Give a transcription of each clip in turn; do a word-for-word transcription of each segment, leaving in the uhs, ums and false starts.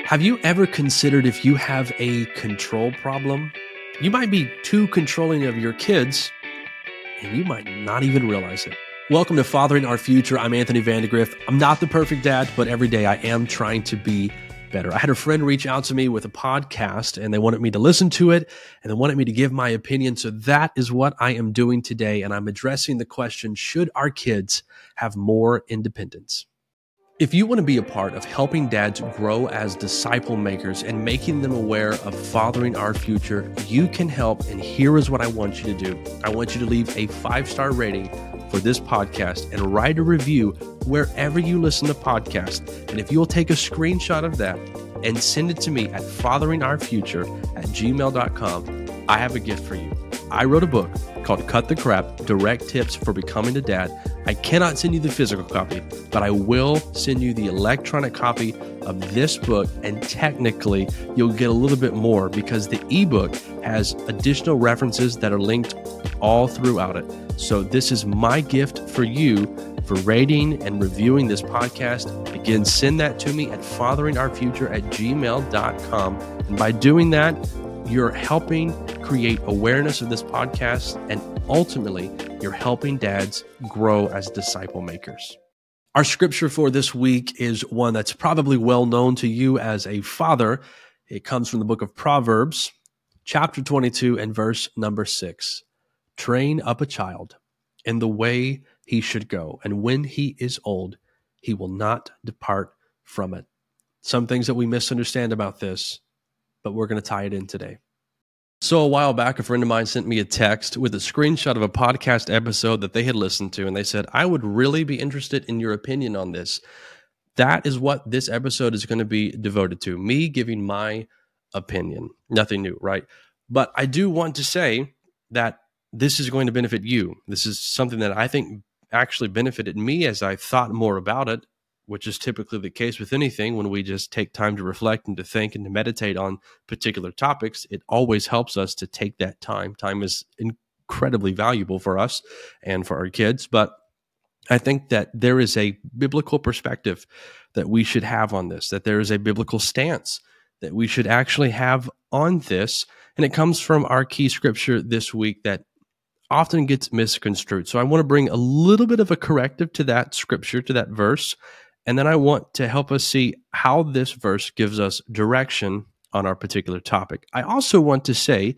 Have you ever considered if you have a control problem? You might be too controlling of your kids, and you might not even realize it. Welcome to Fathering Our Future. I'm Anthony Vandegrift. I'm not the perfect dad, but every day I am trying to be better. I had a friend reach out to me with a podcast, and they wanted me to listen to it, and they wanted me to give my opinion. So that is what I am doing today, and I'm addressing the question, should our kids have more independence? If you want to be a part of helping dads grow as disciple makers and making them aware of fathering our future, you can help, and here is what I want you to do. I want you to leave a five-star rating for this podcast and write a review wherever you listen to podcasts. And if you'll take a screenshot of that and send it to me at fathering our future at gmail dot com, I have a gift for you. I wrote a book called Cut the Crap, Direct Tips for Becoming a Dad. I cannot send you the physical copy, but I will send you the electronic copy of this book, and technically you'll get a little bit more because the ebook has additional references that are linked all throughout it. So this is my gift for you for rating and reviewing this podcast. Again, send that to me at fathering our future at gmail dot com. And by doing that, you're helping create awareness of this podcast, and ultimately, you're helping dads grow as disciple makers. Our scripture for this week is one that's probably well known to you as a father. It comes from the book of Proverbs, chapter twenty-two and verse number six. Train up a child in the way he should go, and when he is old, he will not depart from it. Some things that we misunderstand about this, but we're going to tie it in today. So a while back, a friend of mine sent me a text with a screenshot of a podcast episode that they had listened to, and they said, I would really be interested in your opinion on this. That is what this episode is going to be devoted to, me giving my opinion. Nothing new, right? But I do want to say that this is going to benefit you. This is something that I think actually benefited me as I thought more about it, which is typically the case with anything. When we just take time to reflect and to think and to meditate on particular topics, it always helps us to take that time. Time is incredibly valuable for us and for our kids, but I think that there is a biblical perspective that we should have on this, that there is a biblical stance that we should actually have on this, and it comes from our key scripture this week that often gets misconstrued. So I want to bring a little bit of a corrective to that scripture, to that verse, and then I want to help us see how this verse gives us direction on our particular topic. I also want to say,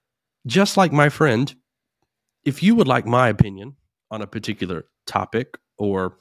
just like my friend, if you would like my opinion on a particular topic or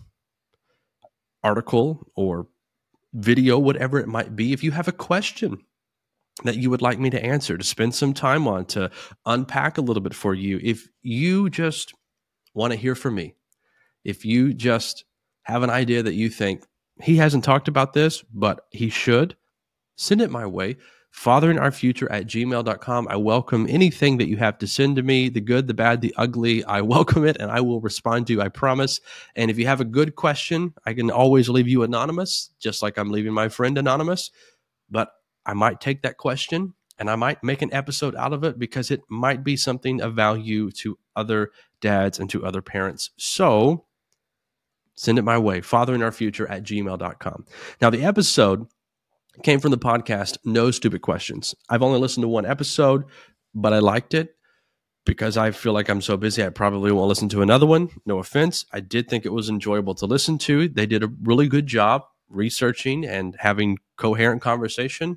article or video, whatever it might be, if you have a question that you would like me to answer, to spend some time on, to unpack a little bit for you, if you just want to hear from me, if you just have an idea that you think he hasn't talked about this, but he should, send it my way. fathering our future at gmail dot com. I welcome anything that you have to send to me, the good, the bad, the ugly. I welcome it, and I will respond to you, I promise. And if you have a good question, I can always leave you anonymous, just like I'm leaving my friend anonymous. But I might take that question, and I might make an episode out of it because it might be something of value to other dads and to other parents. So send it my way, fathering our future at gmail dot com. Now, the episode came from the podcast No Stupid Questions. I've only listened to one episode, but I liked it because I feel like I'm so busy, I probably won't listen to another one. No offense. I did think it was enjoyable to listen to. They did a really good job researching and having coherent conversation.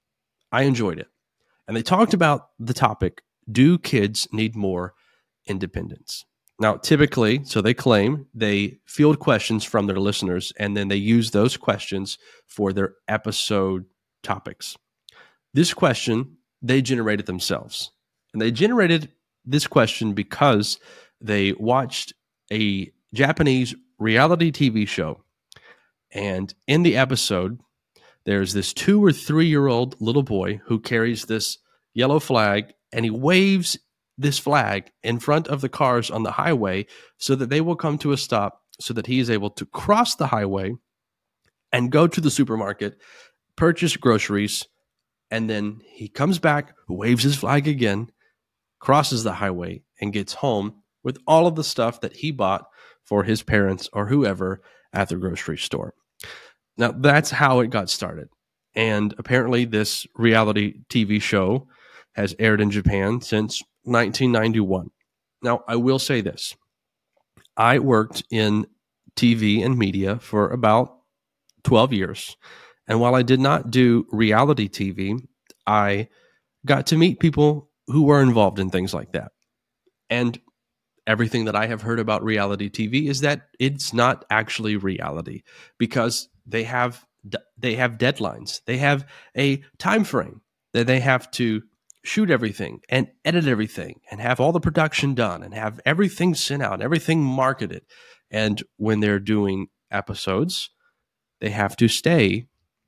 I enjoyed it. And they talked about the topic, do kids need more independence? Now, typically, so they claim, they field questions from their listeners, and then they use those questions for their episode topics. This question, they generated themselves. And they generated this question because they watched a Japanese reality T V show. And in the episode, there's this two or three-year-old little boy who carries this yellow flag, and he waves this flag in front of the cars on the highway so that they will come to a stop so that he is able to cross the highway and go to the supermarket, purchase groceries, and then he comes back, waves his flag again, crosses the highway, and gets home with all of the stuff that he bought for his parents or whoever at the grocery store. Now, that's how it got started. And apparently this reality T V show has aired in Japan since nineteen ninety-one. Now, I will say this. I worked in T V and media for about twelve years. And while I did not do reality T V, I got to meet people who were involved in things like that. And everything that I have heard about reality T V is that it's not actually reality because they have they have deadlines. They have a time frame that they have to shoot everything and edit everything and have all the production done and have everything sent out, everything marketed. And when they're doing episodes, they have to stay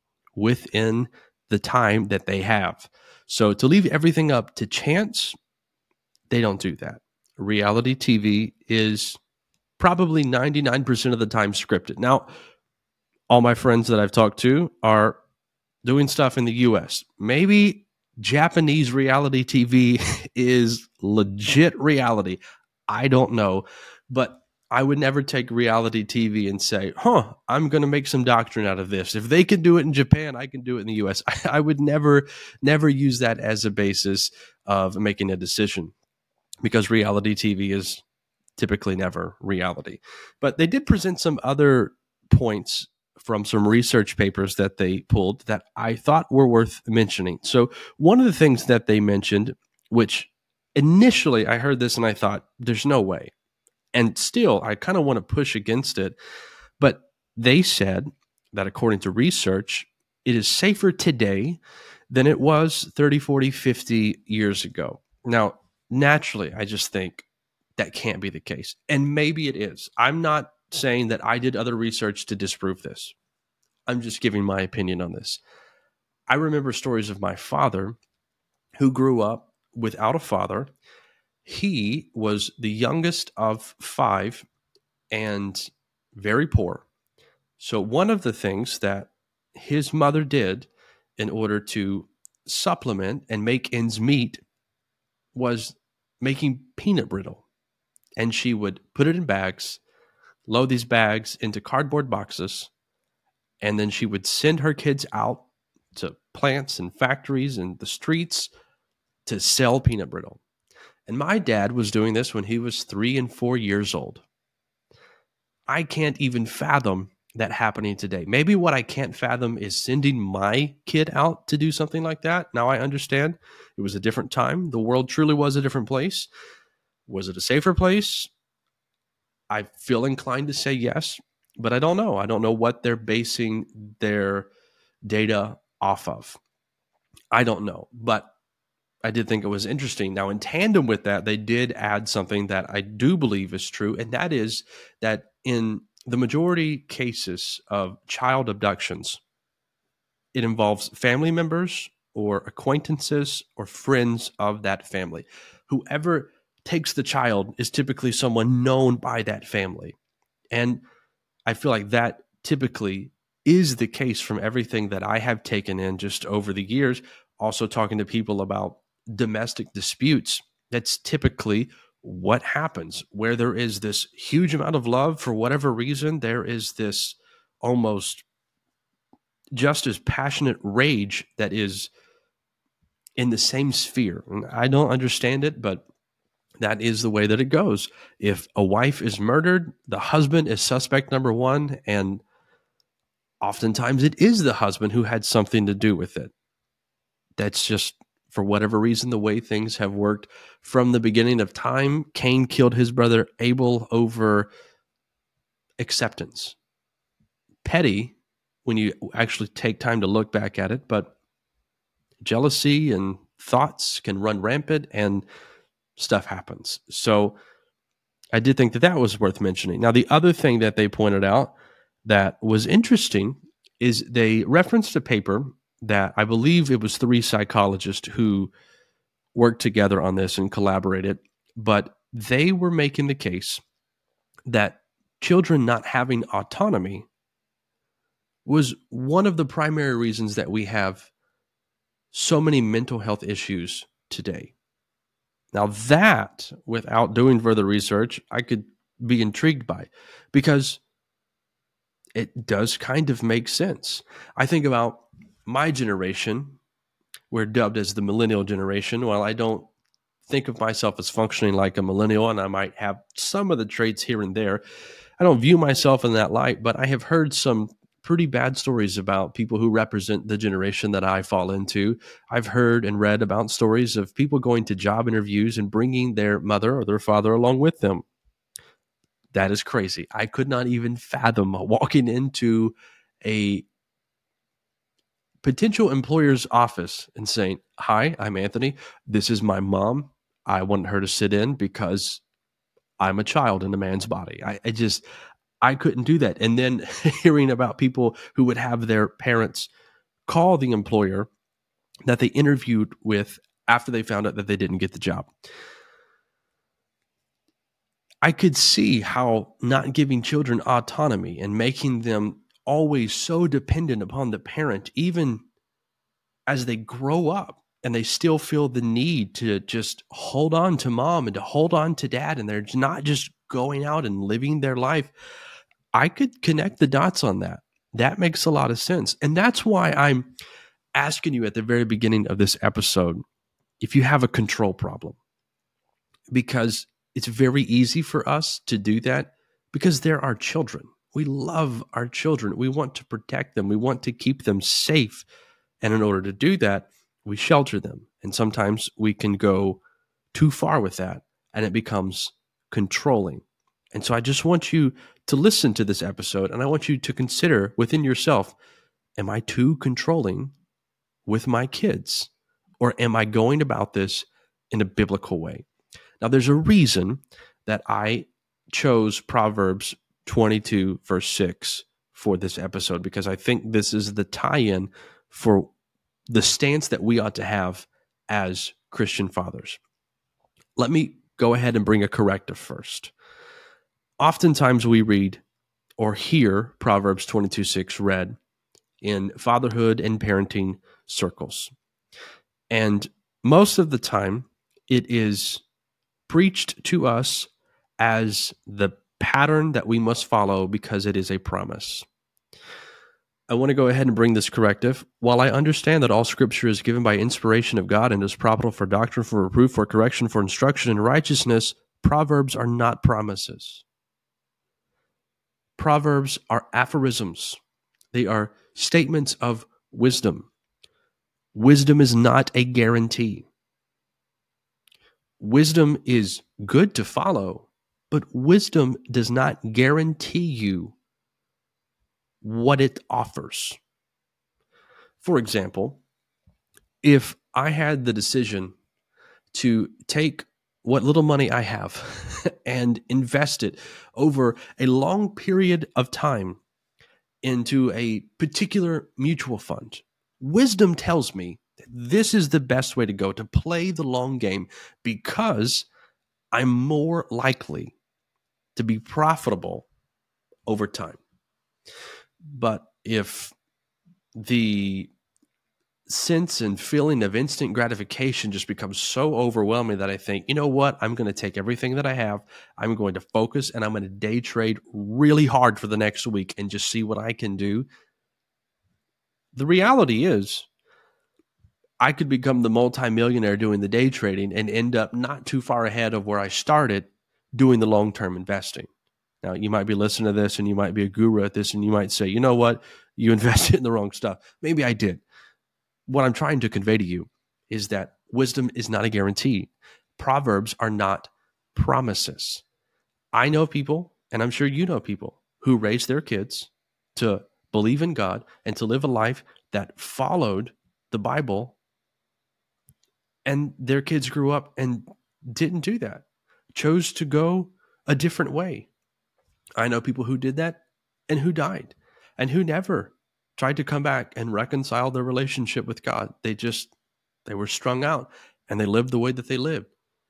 within the time that they have. So to leave everything up to chance, they don't do that. Reality T V is probably ninety-nine percent of the time scripted. Now, all my friends that I've talked to are doing stuff in the U S. Maybe Japanese reality T V is legit reality. I don't know. But I would never take reality T V and say, huh, I'm going to make some doctrine out of this. If they can do it in Japan, I can do it in the U S. I, I would never, never use that as a basis of making a decision because reality T V is typically never reality. But they did present some other points from some research papers that they pulled that I thought were worth mentioning. So one of the things that they mentioned, which initially I heard this and I thought, there's no way. And still, I kind of want to push against it. But they said that according to research, it is safer today than it was thirty, forty, fifty years ago. Now, naturally, I just think that can't be the case. And maybe it is. I'm not saying that I did other research to disprove this. I'm just giving my opinion on this. I remember stories of my father who grew up without a father. He was the youngest of five and very poor. So one of the things that his mother did in order to supplement and make ends meet was making peanut brittle. And she would put it in bags, load these bags into cardboard boxes, and then she would send her kids out to plants and factories and the streets to sell peanut brittle. And my dad was doing this when he was three and four years old. I can't even fathom that happening today. Maybe what I can't fathom is sending my kid out to do something like that. Now I understand it was a different time. The world truly was a different place. Was it a safer place? I feel inclined to say yes, but I don't know. I don't know what they're basing their data off of. I don't know, but I did think it was interesting. Now, in tandem with that, they did add something that I do believe is true, and that is that in the majority cases of child abductions, it involves family members or acquaintances or friends of that family. Whoever takes the child is typically someone known by that family. And I feel like that typically is the case from everything that I have taken in just over the years, also talking to people about domestic disputes. That's typically what happens where there is this huge amount of love. For whatever reason, there is this almost just as passionate rage that is in the same sphere. And I don't understand it, but that is the way that it goes. If a wife is murdered, the husband is suspect number one, and oftentimes it is the husband who had something to do with it. That's just, for whatever reason, the way things have worked from the beginning of time. Cain killed his brother Abel over acceptance. Petty, when you actually take time to look back at it, but jealousy and thoughts can run rampant and stuff happens. So I did think that that was worth mentioning. Now, the other thing that they pointed out that was interesting is they referenced a paper that I believe it was three psychologists who worked together on this and collaborated, but they were making the case that children not having autonomy was one of the primary reasons that we have so many mental health issues today. Now that, without doing further research, I could be intrigued by, because it does kind of make sense. I think about my generation, we're dubbed as the millennial generation. While I don't think of myself as functioning like a millennial, and I might have some of the traits here and there, I don't view myself in that light, but I have heard some pretty bad stories about people who represent the generation that I fall into. I've heard and read about stories of people going to job interviews and bringing their mother or their father along with them. That is crazy. I could not even fathom walking into a potential employer's office and saying, "Hi, I'm Anthony. This is my mom. I want her to sit in because I'm a child in a man's body." I, I just, I couldn't do that. And then hearing about people who would have their parents call the employer that they interviewed with after they found out that they didn't get the job. I could see how not giving children autonomy and making them always so dependent upon the parent, even as they grow up and they still feel the need to just hold on to mom and to hold on to dad, and they're not just going out and living their life. I could connect the dots on that. That makes a lot of sense. And that's why I'm asking you at the very beginning of this episode if you have a control problem, because it's very easy for us to do that because they're our children. We love our children. We want to protect them. We want to keep them safe. And in order to do that, we shelter them. And sometimes we can go too far with that, and it becomes controlling. And so I just want you to listen to this episode, and I want you to consider within yourself, am I too controlling with my kids? Or am I going about this in a biblical way? Now, there's a reason that I chose Proverbs twenty-two, verse six for this episode, because I think this is the tie-in for the stance that we ought to have as Christian fathers. Let me go ahead and bring a corrective first. Oftentimes we read or hear Proverbs twenty-two six read in fatherhood and parenting circles. And most of the time, it is preached to us as the pattern that we must follow because it is a promise. I want to go ahead and bring this corrective. While I understand that all Scripture is given by inspiration of God and is profitable for doctrine, for reproof, for correction, for instruction in righteousness, Proverbs are not promises. Proverbs are aphorisms. They are statements of wisdom. Wisdom is not a guarantee. Wisdom is good to follow, but wisdom does not guarantee you what it offers. For example, if I had the decision to take what little money I have and invest it over a long period of time into a particular mutual fund, wisdom tells me that this is the best way to go, to play the long game, because I'm more likely to be profitable over time. But if the sense and feeling of instant gratification just becomes so overwhelming that I think, you know what, I'm going to take everything that I have, I'm going to focus, and I'm going to day trade really hard for the next week and just see what I can do. The reality is, I could become the multimillionaire doing the day trading and end up not too far ahead of where I started doing the long-term investing. Now, you might be listening to this and you might be a guru at this and you might say, you know what, you invested in the wrong stuff. Maybe I did. What I'm trying to convey to you is that wisdom is not a guarantee. Proverbs are not promises. I know people, and I'm sure you know people, who raised their kids to believe in God and to live a life that followed the Bible, and their kids grew up and didn't do that, chose to go a different way. I know people who did that and who died and who never tried to come back and reconcile their relationship with God. They just, they were strung out and they lived the way that they lived.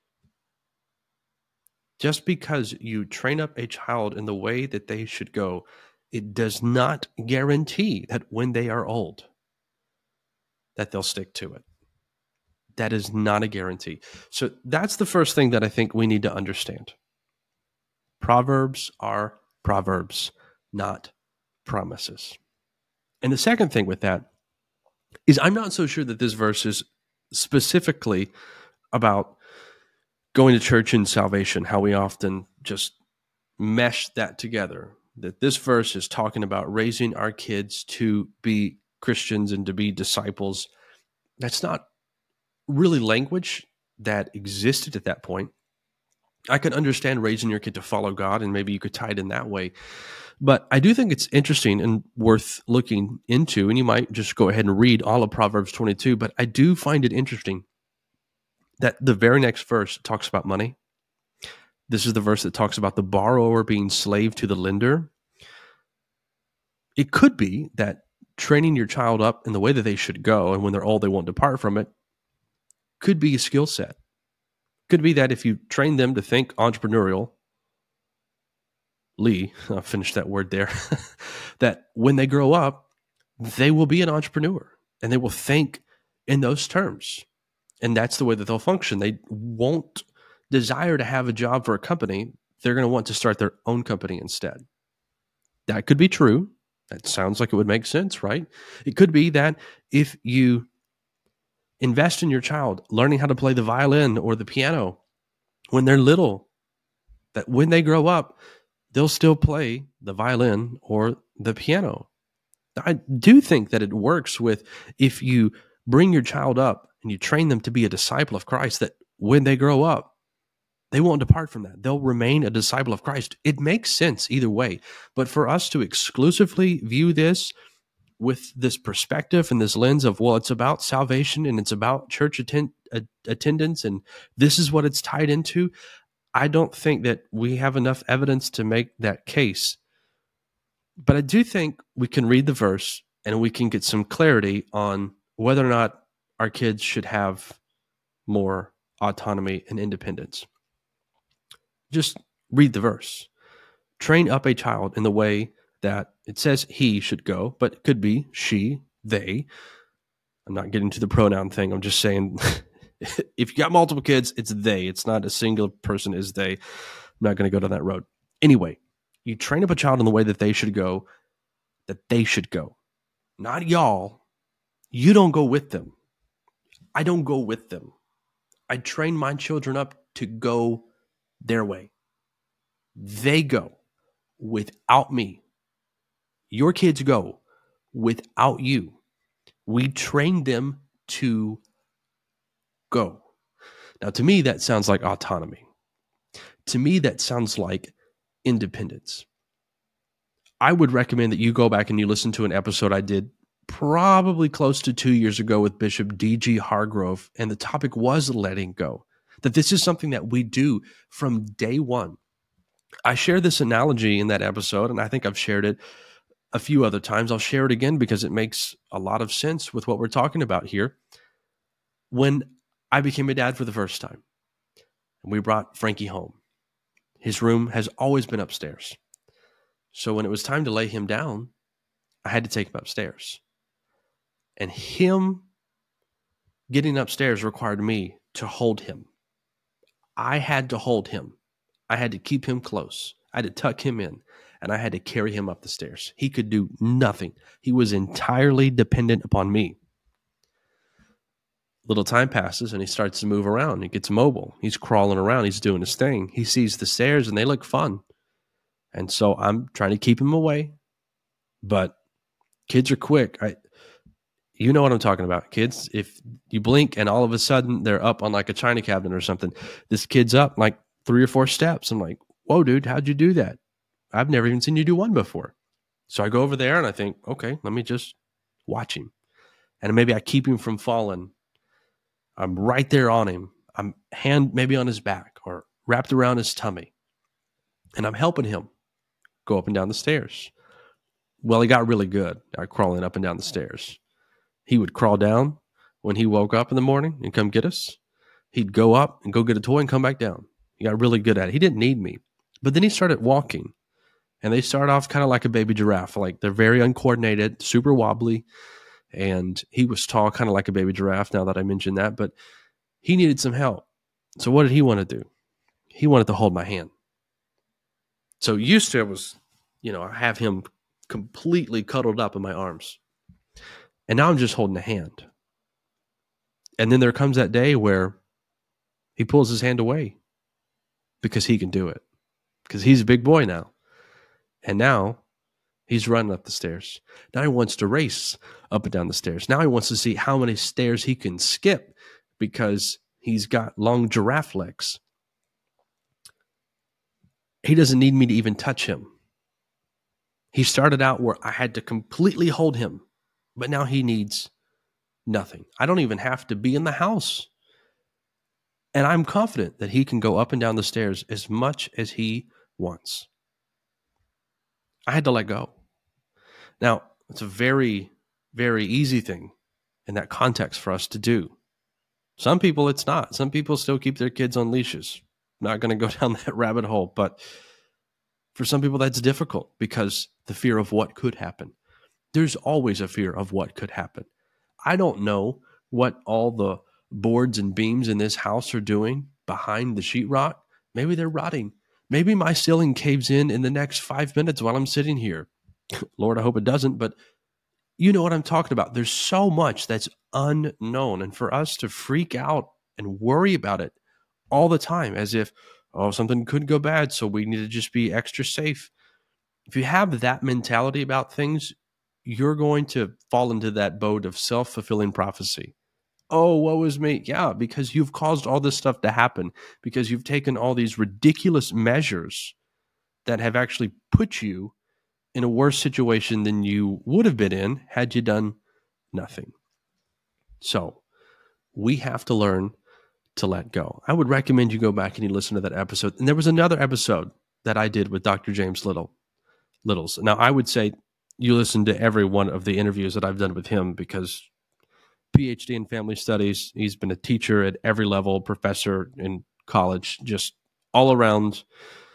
Just because you train up a child in the way that they should go, it does not guarantee that when they are old, that they'll stick to it. That is not a guarantee. So that's the first thing that I think we need to understand. Proverbs are proverbs, not promises. And the second thing with that is I'm not so sure that this verse is specifically about going to church and salvation, how we often just mesh that together. That this verse is talking about raising our kids to be Christians and to be disciples. That's not really language that existed at that point. I can understand raising your kid to follow God, and maybe you could tie it in that way. But I do think it's interesting and worth looking into, and you might just go ahead and read all of Proverbs twenty-two, but I do find it interesting that the very next verse talks about money. This is the verse that talks about the borrower being slave to the lender. It could be that training your child up in the way that they should go, and when they're old, they won't depart from it, could be a skill set. Could be that if you train them to think entrepreneurial, Lee, I'll finish that word there, that when they grow up, they will be an entrepreneur and they will think in those terms. And that's the way that they'll function. They won't desire to have a job for a company. They're going to want to start their own company instead. That could be true. That sounds like it would make sense, right? It could be that if you invest in your child learning how to play the violin or the piano when they're little, that when they grow up, they'll still play the violin or the piano. I do think that it works with if you bring your child up and you train them to be a disciple of Christ, that when they grow up, they won't depart from that. They'll remain a disciple of Christ. It makes sense either way. But for us to exclusively view this with this perspective and this lens of, well, it's about salvation and it's about church attend- attendance and this is what it's tied into, I don't think that we have enough evidence to make that case. But I do think we can read the verse and we can get some clarity on whether or not our kids should have more autonomy and independence. Just read the verse. Train up a child in the way that it says he should go, but it could be she, they. I'm not getting to the pronoun thing. I'm just saying if you got multiple kids, it's they. It's not a single person is they. I'm not going to go down that road. Anyway, you train up a child in the way that they should go, that they should go. Not y'all. You don't go with them. I don't go with them. I train my children up to go their way. They go without me. Your kids go without you. We train them to go. Now, to me, that sounds like autonomy. To me, that sounds like independence. I would recommend that you go back and you listen to an episode I did probably close to two years ago with Bishop D G Hargrove, and the topic was letting go. That this is something that we do from day one. I share this analogy in that episode, and I think I've shared it a few other times. I'll share it again because it makes a lot of sense with what we're talking about here. When I became a dad for the first time, and we brought Frankie home, his room has always been upstairs. So when it was time to lay him down, I had to take him upstairs. And him getting upstairs required me to hold him. I had to hold him. I had to keep him close. I had to tuck him in, and I had to carry him up the stairs. He could do nothing. He was entirely dependent upon me. Little time passes, and he starts to move around. He gets mobile. He's crawling around. He's doing his thing. He sees the stairs, and they look fun. And so I'm trying to keep him away. But kids are quick. I, you know what I'm talking about. Kids, if you blink and all of a sudden they're up on like a china cabinet or something, this kid's up like three or four steps. I'm like, whoa, dude, how'd you do that? I've never even seen you do one before. So I go over there and I think, okay, let me just watch him. And maybe I keep him from falling. I'm right there on him. I'm hand maybe on his back or wrapped around his tummy. And I'm helping him go up and down the stairs. Well, he got really good at crawling up and down the stairs. He would crawl down when he woke up in the morning and come get us. He'd go up and go get a toy and come back down. He got really good at it. He didn't need me. But then he started walking. And they start off kind of like a baby giraffe. Like they're very uncoordinated, super wobbly. And he was tall, kind of like a baby giraffe, now that I mentioned that. But he needed some help. So what did he want to do? He wanted to hold my hand. So used to, it was, you know, I have him completely cuddled up in my arms. And now I'm just holding a hand. And then there comes that day where he pulls his hand away because he can do it, because he's a big boy now. And now he's running up the stairs. Now he wants to race up and down the stairs. Now he wants to see how many stairs he can skip because he's got long giraffe legs. He doesn't need me to even touch him. He started out where I had to completely hold him, but now he needs nothing. I don't even have to be in the house. And I'm confident that he can go up and down the stairs as much as he wants. I had to let go. Now, it's a very, very easy thing in that context for us to do. Some people, it's not. Some people still keep their kids on leashes. Not going to go down that rabbit hole, but for some people that's difficult because the fear of what could happen. There's always a fear of what could happen. I don't know what all the boards and beams in this house are doing behind the sheetrock. Maybe they're rotting. Maybe my ceiling caves in in the next five minutes while I'm sitting here. Lord, I hope it doesn't, but you know what I'm talking about. There's so much that's unknown. And for us to freak out and worry about it all the time as if, oh, something could go bad, so we need to just be extra safe. If you have that mentality about things, you're going to fall into that boat of self-fulfilling prophecy. Oh, woe is me. Yeah, because you've caused all this stuff to happen, because you've taken all these ridiculous measures that have actually put you in a worse situation than you would have been in had you done nothing. So we have to learn to let go. I would recommend you go back and you listen to that episode. And there was another episode that I did with Doctor James Little, Littles. Now, I would say you listen to every one of the interviews that I've done with him because P H D in family studies, he's been a teacher at every level, professor in college, just all around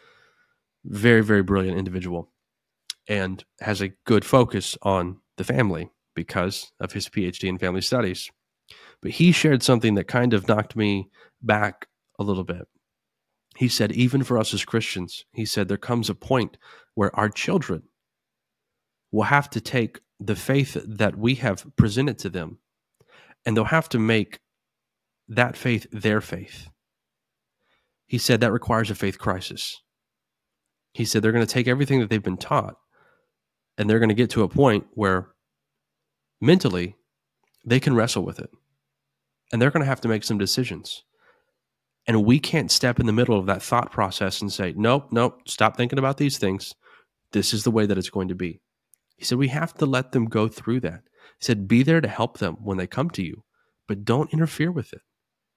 very, very brilliant individual, and has a good focus on the family because of his P H D in family studies. But he shared something that kind of knocked me back a little bit. He said, even for us as Christians, he said, there comes a point where our children will have to take the faith that we have presented to them, and they'll have to make that faith their faith. He said that requires a faith crisis. He said they're going to take everything that they've been taught, and they're going to get to a point where mentally they can wrestle with it. And they're going to have to make some decisions. And we can't step in the middle of that thought process and say, nope, nope, stop thinking about these things. This is the way that it's going to be. He said, we have to let them go through that. He said, be there to help them when they come to you, but don't interfere with it.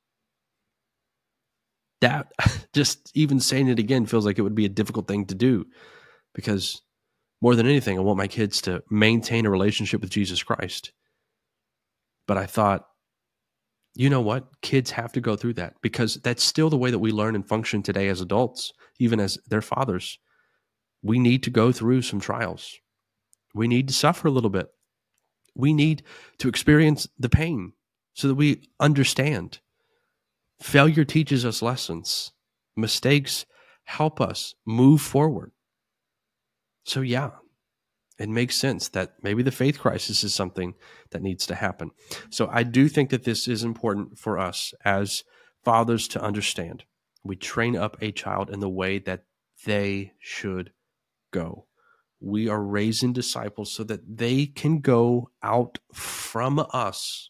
That, just even saying it again, feels like it would be a difficult thing to do because more than anything, I want my kids to maintain a relationship with Jesus Christ. But I thought, you know what? Kids have to go through that because that's still the way that we learn and function today as adults, even as their fathers. We need to go through some trials. We need to suffer a little bit. We need to experience the pain so that we understand. Failure teaches us lessons. Mistakes help us move forward. So yeah, it makes sense that maybe the faith crisis is something that needs to happen. So I do think that this is important for us as fathers to understand. We train up a child in the way that they should go. We are raising disciples so that they can go out from us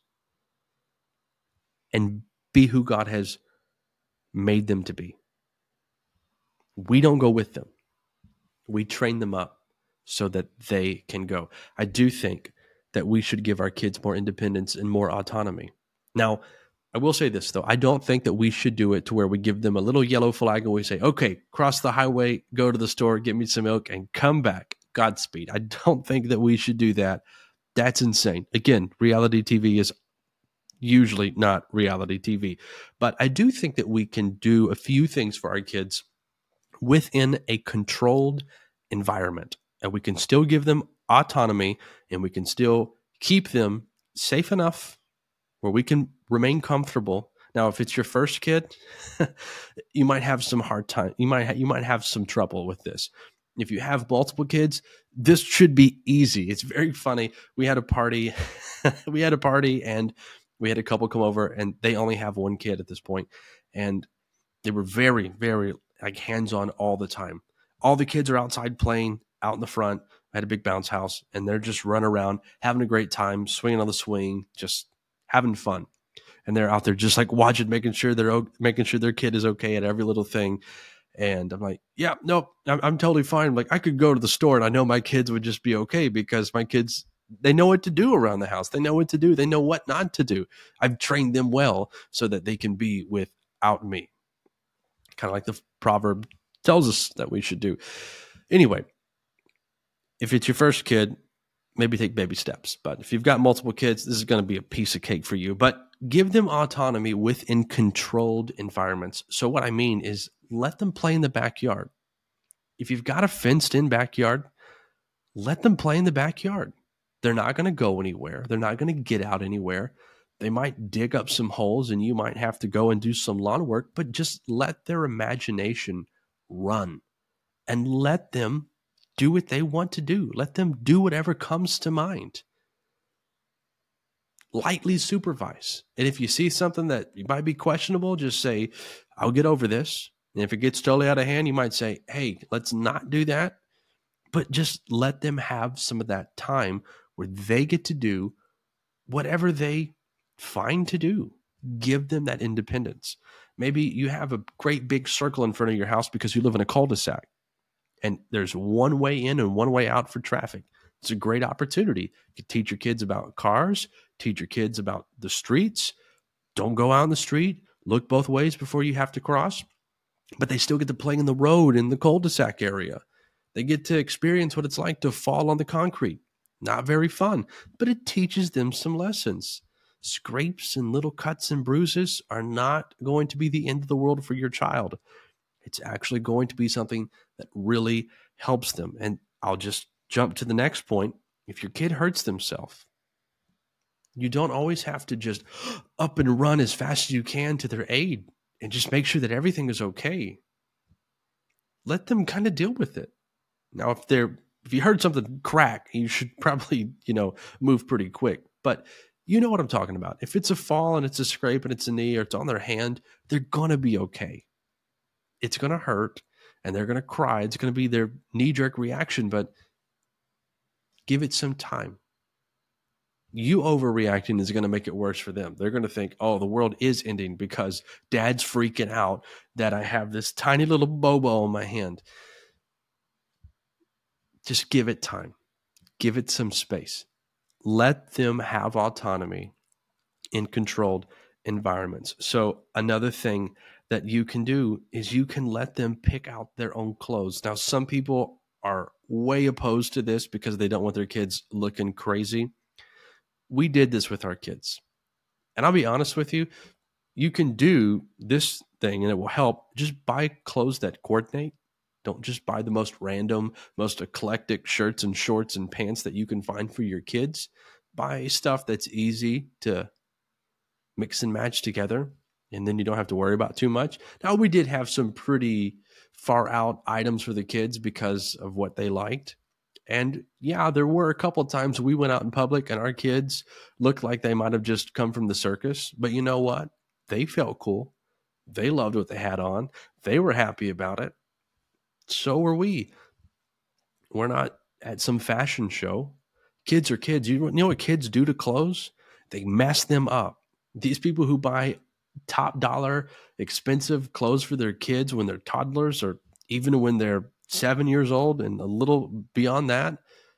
and be who God has made them to be. We don't go with them. We train them up so that they can go. I do think that we should give our kids more independence and more autonomy. Now, I will say this, though. I don't think that we should do it to where we give them a little yellow flag and we say, okay, cross the highway, go to the store, get me some milk, and come back. Godspeed. I don't think that we should do that. That's insane. Again, reality T V is usually not reality T V. But I do think that we can do a few things for our kids within a controlled environment. And we can still give them autonomy and we can still keep them safe enough where we can remain comfortable. Now, if it's your first kid, you might have some hard time. You might ha- you might have some trouble with this. If you have multiple kids, this should be easy. It's very funny. We had a party, we had a party and we had a couple come over and they only have one kid at this point. And they were very, very like hands-on all the time. All the kids are outside playing out in the front. I had a big bounce house and they're just running around, having a great time, swinging on the swing, just having fun. And they're out there just like watching, making sure they're making sure their kid is okay at every little thing. And I'm like, yeah, no, I'm, I'm totally fine. I'm like, I could go to the store and I know my kids would just be okay because my kids, they know what to do around the house. They know what to do. They know what not to do. I've trained them well so that they can be without me. Kind of like the proverb tells us that we should do. Anyway, if it's your first kid, maybe take baby steps. But if you've got multiple kids, this is going to be a piece of cake for you. But give them autonomy within controlled environments. So what I mean is let them play in the backyard. If you've got a fenced-in backyard, let them play in the backyard. They're not going to go anywhere. They're not going to get out anywhere. They might dig up some holes and you might have to go and do some lawn work, but just let their imagination run and let them do what they want to do. Let them do whatever comes to mind. Lightly supervise. And if you see something that might be questionable, just say, I'll get over this. And if it gets totally out of hand, you might say, hey, let's not do that. But just let them have some of that time where they get to do whatever they find to do. Give them that independence. Maybe you have a great big circle in front of your house because you live in a cul-de-sac and there's one way in and one way out for traffic. It's a great opportunity. You can teach your kids about cars, teach your kids about the streets. Don't go out in the street. Look both ways before you have to cross. But they still get to play in the road in the cul-de-sac area. They get to experience what it's like to fall on the concrete. Not very fun, but it teaches them some lessons. Scrapes and little cuts and bruises are not going to be the end of the world for your child. It's actually going to be something that really helps them. And I'll just jump to the next point. If your kid hurts themselves, you don't always have to just up and run as fast as you can to their aid and just make sure that everything is okay. Let them kind of deal with it. Now, if they're if you heard something crack, you should probably, you know, move pretty quick. But you know what I'm talking about. If it's a fall and it's a scrape and it's a knee or it's on their hand, they're going to be okay. It's going to hurt and they're going to cry. It's going to be their knee-jerk reaction, but give it some time. You overreacting is going to make it worse for them. They're going to think, oh, the world is ending because dad's freaking out that I have this tiny little bobo on my hand. Just give it time. Give it some space. Let them have autonomy in controlled environments. So another thing that you can do is you can let them pick out their own clothes. Now, some people are way opposed to this because they don't want their kids looking crazy. We did this with our kids. And I'll be honest with you, you can do this thing and it will help. Just buy clothes that coordinate. Don't just buy the most random, most eclectic shirts and shorts and pants that you can find for your kids. Buy stuff that's easy to mix and match together, and then you don't have to worry about too much. Now, we did have some pretty far out items for the kids because of what they liked. And yeah, there were a couple of times we went out in public and our kids looked like they might have just come from the circus. But you know what? They felt cool. They loved what they had on. They were happy about it. So were we. We're not at some fashion show. Kids are kids. You know what kids do to clothes? They mess them up. These people who buy top dollar expensive clothes for their kids when they're toddlers or even when they're seven years old and a little beyond that,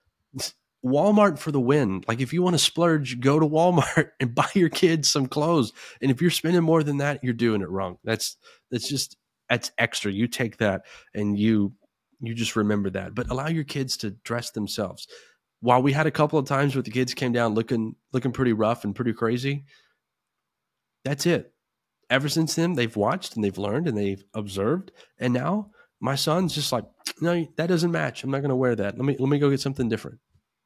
Walmart for the win. Like if you want to splurge, go to Walmart and buy your kids some clothes. And if you're spending more than that, you're doing it wrong. That's, that's just, that's extra. You take that and you, you just remember that, but allow your kids to dress themselves. While we had a couple of times where the kids came down looking, looking pretty rough and pretty crazy, that's it. Ever since then, they've watched and they've learned and they've observed. And now my son's just like, no, that doesn't match. I'm not going to wear that. Let me, let me go get something different.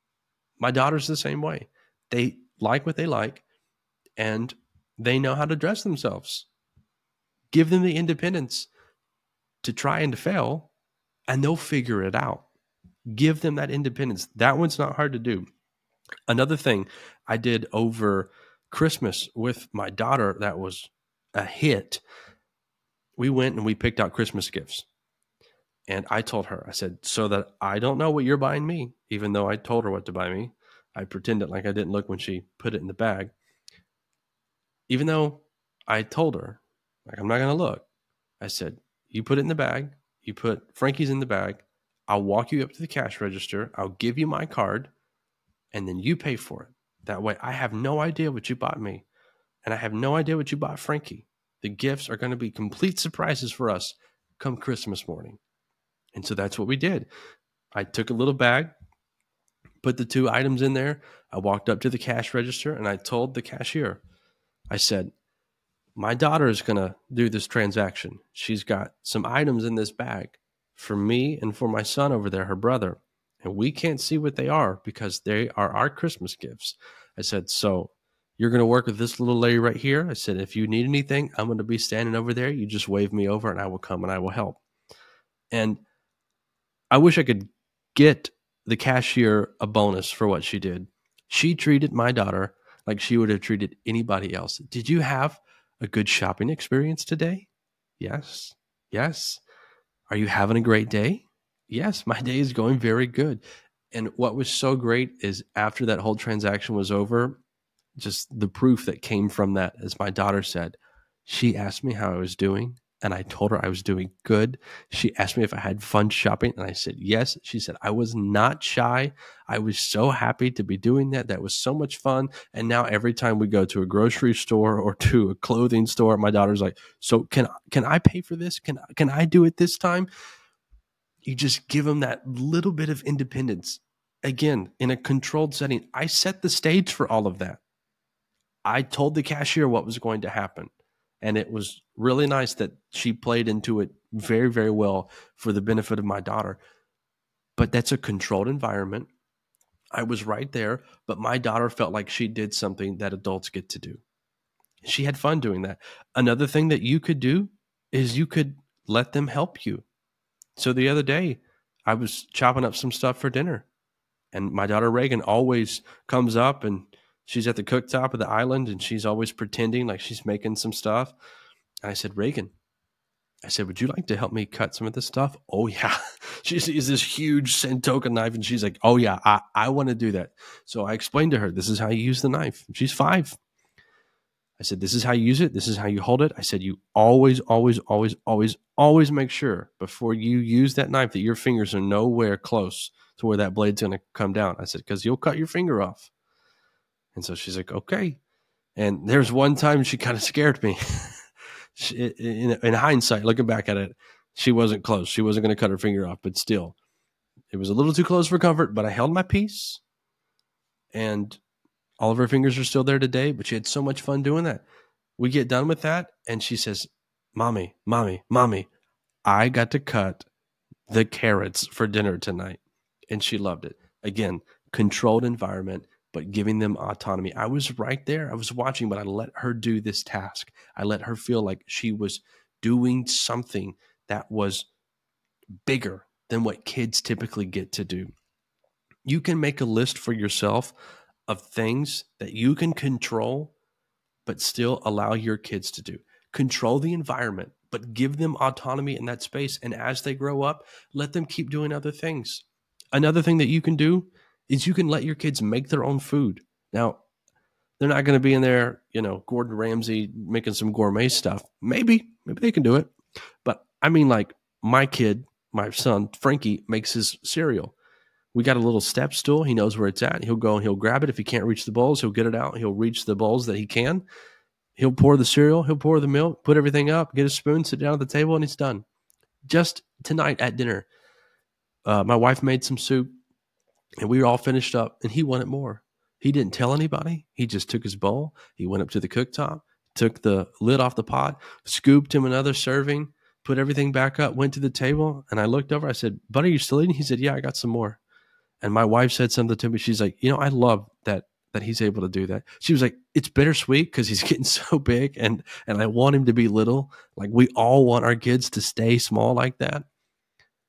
My daughter's the same way. They like what they like and they know how to dress themselves. Give them the independence to try and to fail. and they'll figure it out. Give them that independence. That one's not hard to do. Another thing I did over Christmas with my daughter that was a hit, we went and we picked out Christmas gifts. And I told her, I said, so that I don't know what you're buying me, even though I told her what to buy me. I pretended like I didn't look when she put it in the bag. Even though I told her, like, I'm not going to look. I said, you put it in the bag. You put Frankie's in the bag. I'll walk you up to the cash register. I'll give you my card, and then you pay for it. That way I have no idea what you bought me, and I have no idea what you bought Frankie. The gifts are going to be complete surprises for us come Christmas morning. And so that's what we did. I took a little bag, put the two items in there. I walked up to the cash register, and I told the cashier, I said, my daughter is going to do this transaction. She's got some items in this bag for me and for my son over there, her brother. And we can't see what they are because they are our Christmas gifts. I said, so you're going to work with this little lady right here. I said, if you need anything, I'm going to be standing over there. You just wave me over and I will come and I will help. And I wish I could get the cashier a bonus for what she did. She treated my daughter like she would have treated anybody else. Did you have a good shopping experience today? Yes. Yes. Are you having a great day? Yes, my day is going very good. And what was so great is after that whole transaction was over, just the proof that came from that, as my daughter said, she asked me how I was doing, and I told her I was doing good. She asked me if I had fun shopping, and I said yes. She said I was not shy. I was so happy to be doing that. That was so much fun. And now every time we go to a grocery store or to a clothing store, my daughter's like, so can, can I pay for this? Can, can I do it this time? You just give them that little bit of independence. Again, in a controlled setting, I set the stage for all of that. I told the cashier what was going to happen. And it was really nice that she played into it very, very well for the benefit of my daughter. But that's a controlled environment. I was right there, but my daughter felt like she did something that adults get to do. She had fun doing that. Another thing that you could do is you could let them help you. So the other day, I was chopping up some stuff for dinner, and my daughter Reagan always comes up, and she's at the cooktop of the island, and she's always pretending like she's making some stuff. And I said, Reagan, I said, would you like to help me cut some of this stuff? Oh, yeah. She sees this huge Santoka knife, and she's like, oh, yeah, I, I want to do that. So I explained to her, this is how you use the knife. She's five. I said, this is how you use it. This is how you hold it. I said, you always, always, always, always, always make sure before you use that knife that your fingers are nowhere close to where that blade's going to come down. I said, because you'll cut your finger off. And so she's like, okay. And there's one time she kind of scared me. she, in, in hindsight, looking back at it, she wasn't close. She wasn't going to cut her finger off, but still, it was a little too close for comfort, but I held my peace. And all of her fingers are still there today, but she had so much fun doing that. We get done with that, and she says, Mommy, Mommy, Mommy, I got to cut the carrots for dinner tonight. And she loved it. Again, controlled environment, but giving them autonomy. I was right there. I was watching, but I let her do this task. I let her feel like she was doing something that was bigger than what kids typically get to do. You can make a list for yourself of things that you can control, but still allow your kids to do. Control the environment, but give them autonomy in that space. And as they grow up, let them keep doing other things. Another thing that you can do is you can let your kids make their own food. Now, they're not going to be in there, you know, Gordon Ramsay making some gourmet stuff. Maybe, maybe they can do it. But I mean, like my kid, my son, Frankie, makes his cereal. We got a little step stool. He knows where it's at. He'll go and he'll grab it. If he can't reach the bowls, he'll get it out. He'll reach the bowls that he can. He'll pour the cereal. He'll pour the milk, put everything up, get a spoon, sit down at the table, and it's done. Just tonight at dinner, uh, my wife made some soup, and we were all finished up, and he wanted more. He didn't tell anybody. He just took his bowl. He went up to the cooktop, took the lid off the pot, scooped him another serving, put everything back up, went to the table, and I looked over. I said, Buddy, are you still eating? He said, yeah, I got some more. And my wife said something to me. She's like, you know, I love that that he's able to do that. She was like, it's bittersweet because he's getting so big, and and I want him to be little. Like we all want our kids to stay small like that.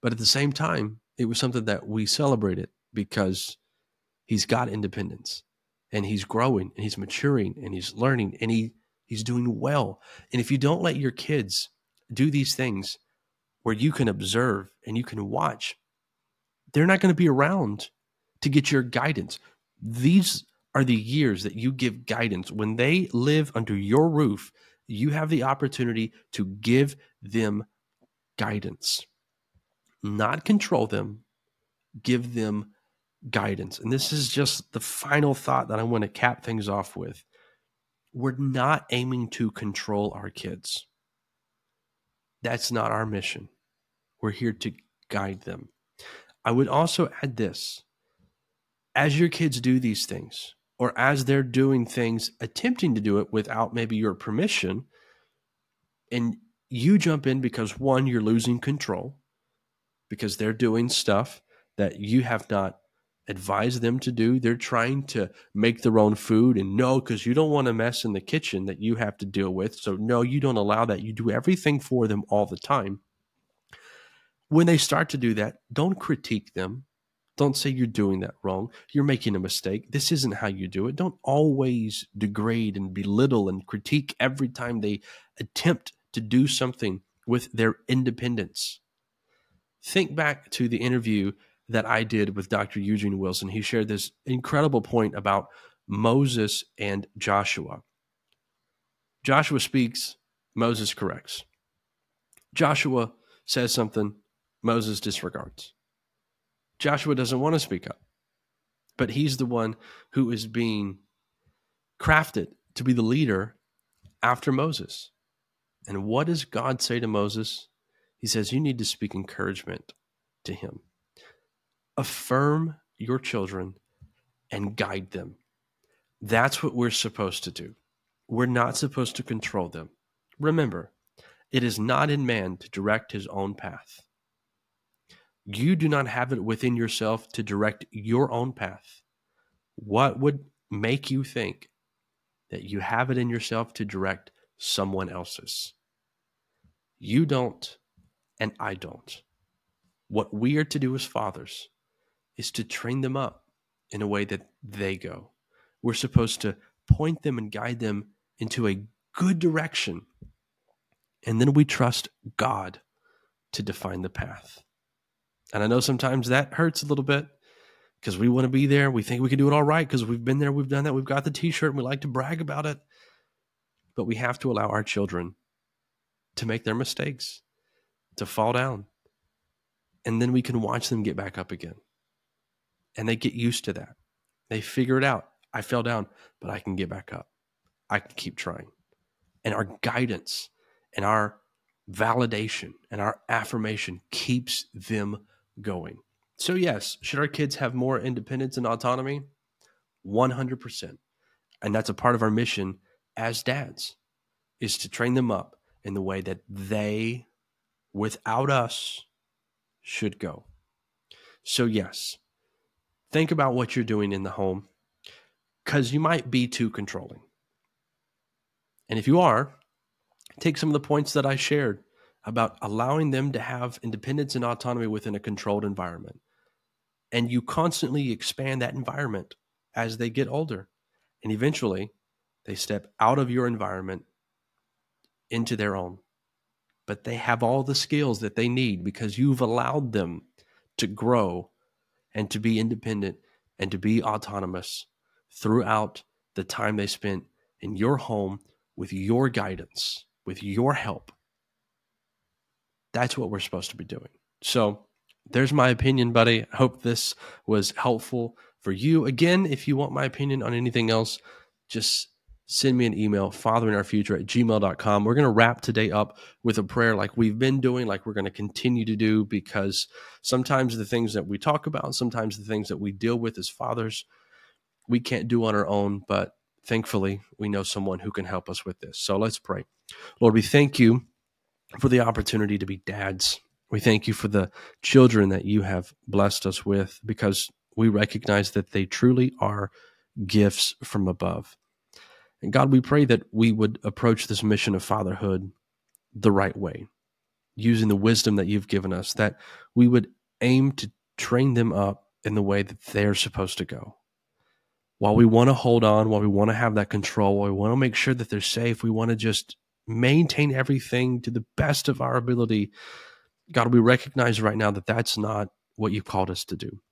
But at the same time, it was something that we celebrated because he's got independence and he's growing and he's maturing and he's learning and he, he's doing well. And if you don't let your kids do these things where you can observe and you can watch, they're not going to be around to get your guidance. These are the years that you give guidance. When they live under your roof, you have the opportunity to give them guidance, not control them, give them guidance. And this is just the final thought that I want to cap things off with. We're not aiming to control our kids. That's not our mission. We're here to guide them. I would also add this. As your kids do these things, or as they're doing things, attempting to do it without maybe your permission, and you jump in because, one, you're losing control because they're doing stuff that you have not advised them to do. They're trying to make their own food, and no, because you don't want to mess in the kitchen that you have to deal with. So no, you don't allow that. You do everything for them all the time. When they start to do that, don't critique them. Don't say you're doing that wrong. You're making a mistake. This isn't how you do it. Don't always degrade and belittle and critique every time they attempt to do something with their independence. Think back to the interview that I did with Doctor Eugene Wilson. He shared this incredible point about Moses and Joshua. Joshua speaks, Moses corrects. Joshua says something, Moses disregards. Joshua doesn't want to speak up, but he's the one who is being crafted to be the leader after Moses. And what does God say to Moses? He says, you need to speak encouragement to him. Affirm your children and guide them. That's what we're supposed to do. We're not supposed to control them. Remember, it is not in man to direct his own path. You do not have it within yourself to direct your own path. What would make you think that you have it in yourself to direct someone else's? You don't, and I don't. What we are to do as fathers is to train them up in a way that they go. We're supposed to point them and guide them into a good direction. And then we trust God to define the path. And I know sometimes that hurts a little bit because we want to be there. We think we can do it all right because we've been there, we've done that, we've got the t-shirt, and we like to brag about it. But we have to allow our children to make their mistakes, to fall down. And then we can watch them get back up again. And they get used to that. They figure it out. I fell down, but I can get back up. I can keep trying. And our guidance and our validation and our affirmation keeps them going. So yes, should our kids have more independence and autonomy? one hundred percent. And that's a part of our mission as dads, is to train them up in the way that they, without us, should go. So yes, think about what you're doing in the home, because you might be too controlling. And if you are, take some of the points that I shared about allowing them to have independence and autonomy within a controlled environment. And you constantly expand that environment as they get older. And eventually, they step out of your environment into their own. But they have all the skills that they need because you've allowed them to grow and to be independent and to be autonomous throughout the time they spent in your home with your guidance, with your help. That's what we're supposed to be doing. So there's my opinion, buddy. I hope this was helpful for you. Again, if you want my opinion on anything else, just send me an email, fatheringourfuture at gmail dot com. We're going to wrap today up with a prayer like we've been doing, like we're going to continue to do, because sometimes the things that we talk about, sometimes the things that we deal with as fathers, we can't do on our own, but thankfully we know someone who can help us with this. So let's pray. Lord, we thank you for the opportunity to be dads. We thank you for the children that you have blessed us with, because we recognize that they truly are gifts from above. And God, we pray that we would approach this mission of fatherhood the right way. using the wisdom that you've given us, that we would aim to train them up in the way that they're supposed to go. While we want to hold on, while we want to have that control, while we want to make sure that they're safe, we want to just maintain everything to the best of our ability. God, we recognize right now that that's not what you've called us to do.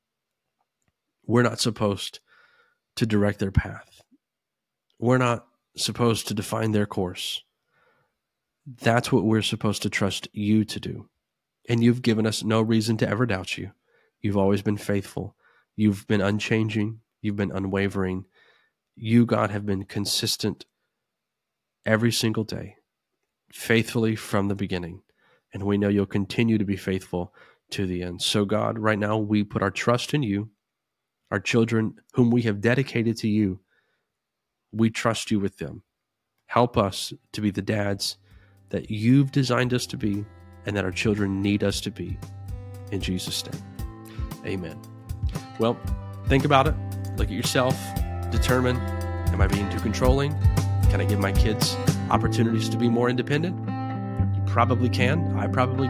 We're not supposed to direct their path. We're not supposed to define their course. That's what we're supposed to trust you to do. And you've given us no reason to ever doubt you. You've always been faithful. You've been unchanging. You've been unwavering. You, God, have been consistent every single day, faithfully from the beginning. And we know you'll continue to be faithful to the end. So, God, right now we put our trust in you. Our children, whom we have dedicated to you, we trust you with them. Help us to be the dads that you've designed us to be and that our children need us to be. In Jesus' name, amen. Well, think about it. Look at yourself. Determine, am I being too controlling? Can I give my kids opportunities to be more independent? You probably can. I probably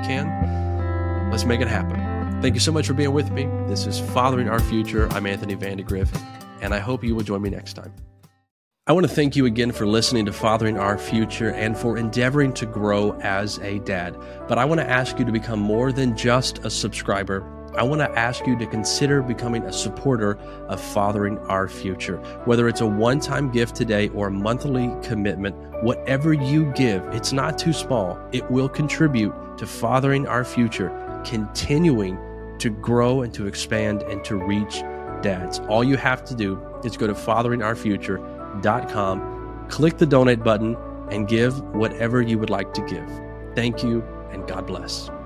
can. Let's make it happen. Thank you so much for being with me. This is Fathering Our Future. I'm Anthony Vandegrift, and I hope you will join me next time. I want to thank you again for listening to Fathering Our Future and for endeavoring to grow as a dad. But I want to ask you to become more than just a subscriber. I want to ask you to consider becoming a supporter of Fathering Our Future. Whether it's a one-time gift today or a monthly commitment, whatever you give, it's not too small. It will contribute to Fathering Our Future, continuing to grow and to expand and to reach dads. All you have to do is go to fathering our future dot com, click the donate button, and give whatever you would like to give. Thank you, and God bless.